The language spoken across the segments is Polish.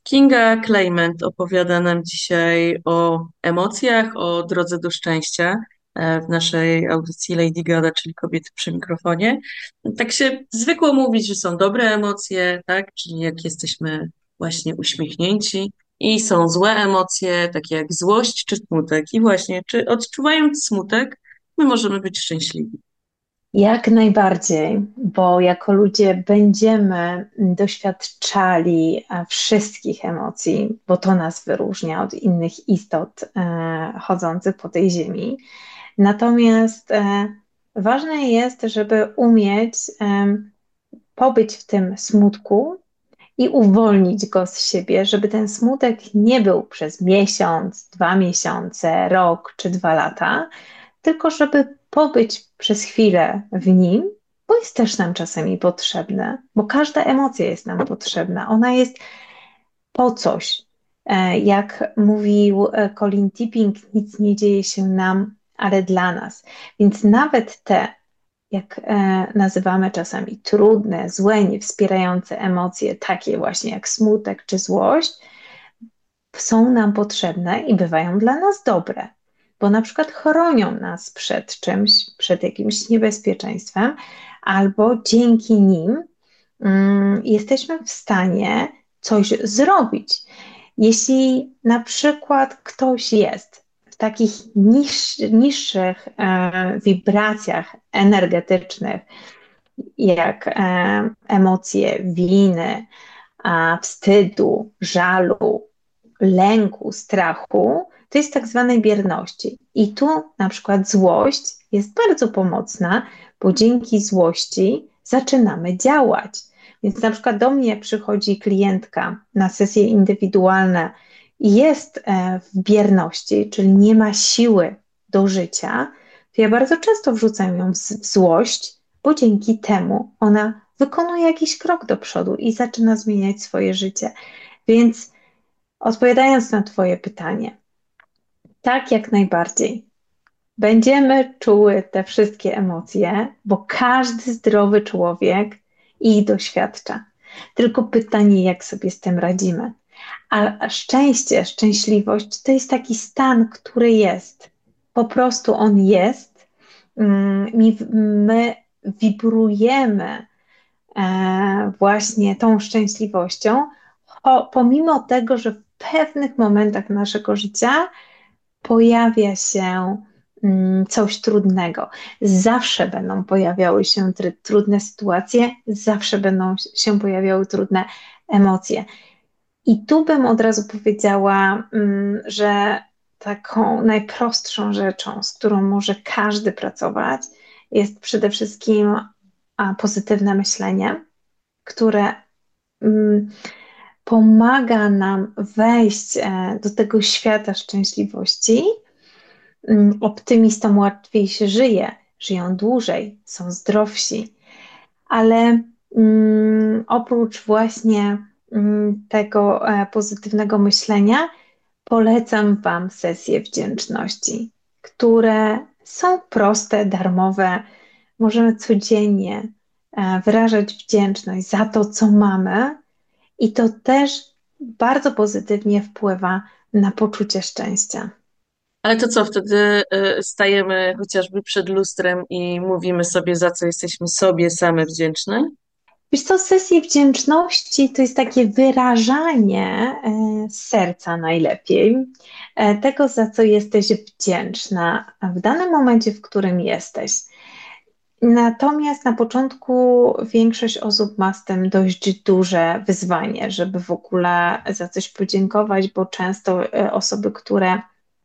Kinga Kleiment opowiada nam dzisiaj o emocjach, o drodze do szczęścia w naszej audycji Lady Gada, czyli Kobiety przy mikrofonie. Tak się zwykło mówić, że są dobre emocje, tak? Czyli jak jesteśmy właśnie uśmiechnięci i są złe emocje, takie jak złość czy smutek. I właśnie, czy odczuwając smutek, my możemy być szczęśliwi? Jak najbardziej, bo jako ludzie będziemy doświadczali wszystkich emocji, bo to nas wyróżnia od innych istot chodzących po tej ziemi. Natomiast ważne jest, żeby umieć pobyć w tym smutku i uwolnić go z siebie, żeby ten smutek nie był przez miesiąc, 2 miesiące, rok czy 2 lata, tylko żeby pobyć przez chwilę w nim, bo jest też nam czasami potrzebne, bo każda emocja jest nam potrzebna. Ona jest po coś. Jak mówił Colin Tipping, nic nie dzieje się nam, ale dla nas. Więc nawet te, jak nazywamy czasami trudne, złe, niewspierające emocje, takie właśnie jak smutek czy złość, są nam potrzebne i bywają dla nas dobre, bo na przykład chronią nas przed czymś, przed jakimś niebezpieczeństwem, albo dzięki nim jesteśmy w stanie coś zrobić. Jeśli na przykład ktoś jest w takich niższych wibracjach energetycznych, jak emocje winy, wstydu, żalu, lęku, strachu, to jest tak zwanej bierności. I tu na przykład złość jest bardzo pomocna, bo dzięki złości zaczynamy działać. Więc na przykład do mnie przychodzi klientka na sesje indywidualne i jest w bierności, czyli nie ma siły do życia, to ja bardzo często wrzucam ją w złość, bo dzięki temu ona wykonuje jakiś krok do przodu i zaczyna zmieniać swoje życie. Więc odpowiadając na Twoje pytanie, tak jak najbardziej. Będziemy czuły te wszystkie emocje, bo każdy zdrowy człowiek ich doświadcza. Tylko pytanie, jak sobie z tym radzimy. A szczęście, szczęśliwość to jest taki stan, który jest. Po prostu on jest. My wibrujemy właśnie tą szczęśliwością, pomimo tego, że w pewnych momentach naszego życia pojawia się coś trudnego. Zawsze będą pojawiały się trudne sytuacje, zawsze będą się pojawiały trudne emocje. I tu bym od razu powiedziała, że taką najprostszą rzeczą, z którą może każdy pracować, jest przede wszystkim pozytywne myślenie, które mm, pomaga nam wejść do tego świata szczęśliwości. Optymistom łatwiej się żyje, żyją dłużej, są zdrowsi, ale oprócz właśnie tego pozytywnego myślenia, polecam Wam sesje wdzięczności, które są proste, darmowe. Możemy codziennie wyrażać wdzięczność za to, co mamy, i to też bardzo pozytywnie wpływa na poczucie szczęścia. Ale to co, wtedy stajemy chociażby przed lustrem i mówimy sobie, za co jesteśmy sobie same wdzięczne? Wiesz co, sesje wdzięczności to jest takie wyrażanie z serca najlepiej tego, za co jesteś wdzięczna w danym momencie, w którym jesteś. Natomiast na początku większość osób ma z tym dość duże wyzwanie, żeby w ogóle za coś podziękować, bo często osoby, które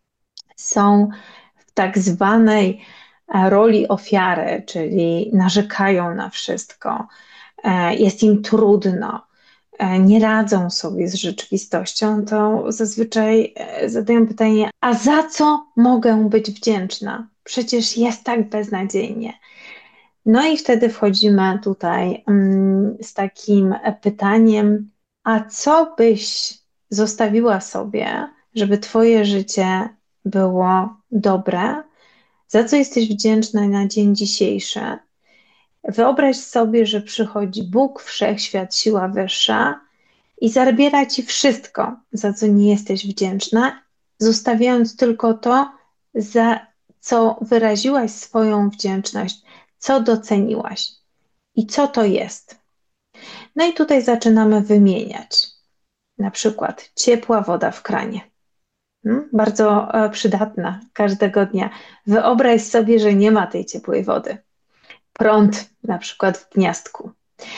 są w tak zwanej roli ofiary, czyli narzekają na wszystko, jest im trudno, nie radzą sobie z rzeczywistością, to zazwyczaj zadają pytanie: a za co mogę być wdzięczna? Przecież jest tak beznadziejnie. No i wtedy wchodzimy tutaj z takim pytaniem: a co byś zostawiła sobie, żeby Twoje życie było dobre? Za co jesteś wdzięczna na dzień dzisiejszy? Wyobraź sobie, że przychodzi Bóg, Wszechświat, siła wyższa i zabiera ci wszystko, za co nie jesteś wdzięczna, zostawiając tylko to, za co wyraziłaś swoją wdzięczność, co doceniłaś i co to jest. No i tutaj zaczynamy wymieniać. Na przykład ciepła woda w kranie. Bardzo przydatna każdego dnia. Wyobraź sobie, że nie ma tej ciepłej wody. Prąd na przykład w gniazdku.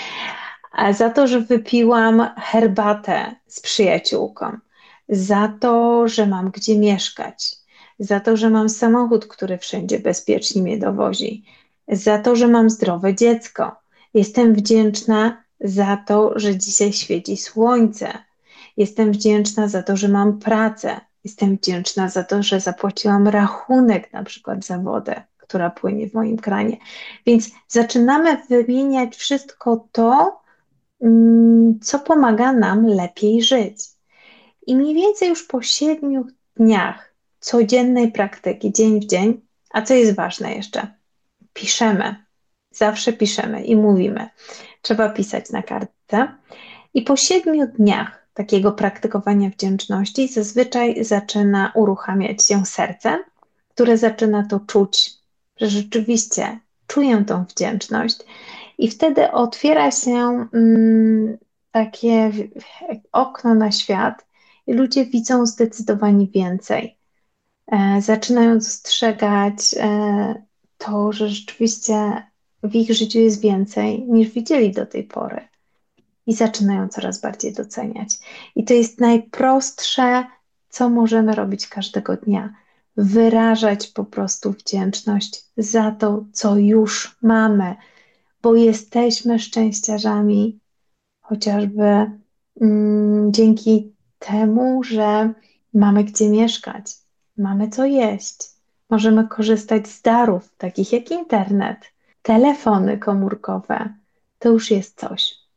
A za to, że wypiłam herbatę z przyjaciółką, za to, że mam gdzie mieszkać, za to, że mam samochód, który wszędzie bezpiecznie mnie dowozi, za to, że mam zdrowe dziecko. Jestem wdzięczna za to, że dzisiaj świeci słońce. Jestem wdzięczna za to, że mam pracę. Jestem wdzięczna za to, że zapłaciłam rachunek na przykład za wodę, która płynie w moim kranie. Więc zaczynamy wymieniać wszystko to, co pomaga nam lepiej żyć. I mniej więcej już po 7 dniach codziennej praktyki, dzień w dzień, a co jest ważne jeszcze, piszemy. Zawsze piszemy i mówimy. Trzeba pisać na kartce. I po 7 dniach takiego praktykowania wdzięczności zazwyczaj zaczyna uruchamiać się serce, które zaczyna to czuć, że rzeczywiście czuję tą wdzięczność i wtedy otwiera się takie okno na świat i ludzie widzą zdecydowanie więcej. Zaczynają dostrzegać to, że rzeczywiście w ich życiu jest więcej niż widzieli do tej pory i zaczynają coraz bardziej doceniać. I to jest najprostsze, co możemy robić każdego dnia. Wyrażać po prostu wdzięczność za to, co już mamy, bo jesteśmy szczęściarzami, chociażby dzięki temu, że mamy gdzie mieszkać, mamy co jeść, możemy korzystać z darów, takich jak internet, telefony komórkowe. To już jest coś.